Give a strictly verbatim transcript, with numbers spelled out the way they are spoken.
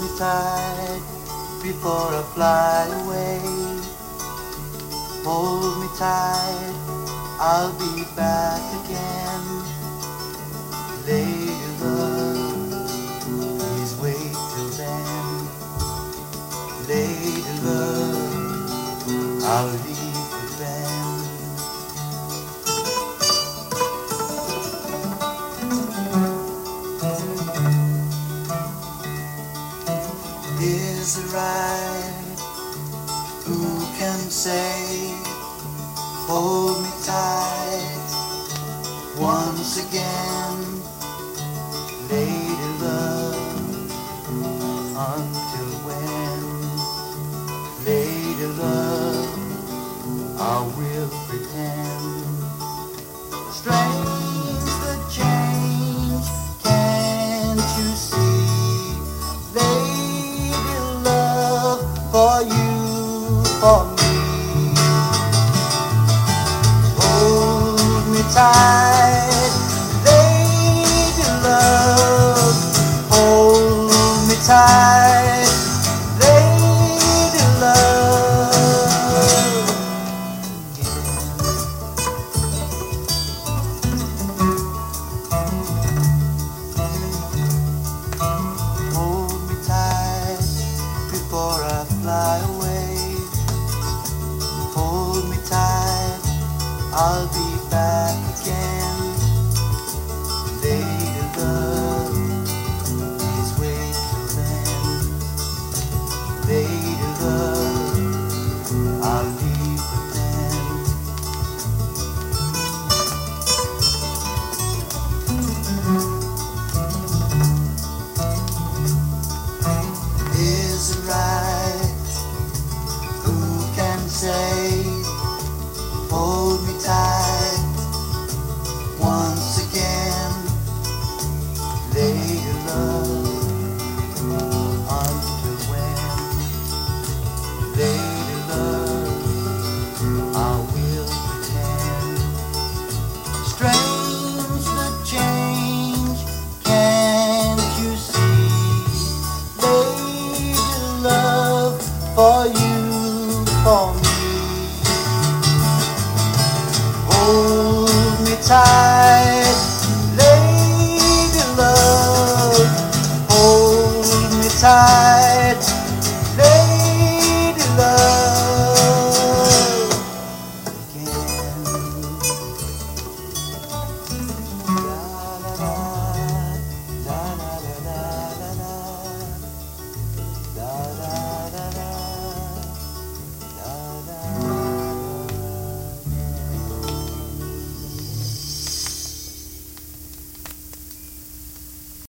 me tight before I fly away. Hold me tight, I'll be back again. Lady love, please wait till then. Lady love, I'll leave the band. Is it right? Who can say? Hold me tight once again, lady love. Until when, lady love, I will pretend. Strange the change, can't you see? Lady love, for you, for me. Hold me tight, lady love, hold me tight.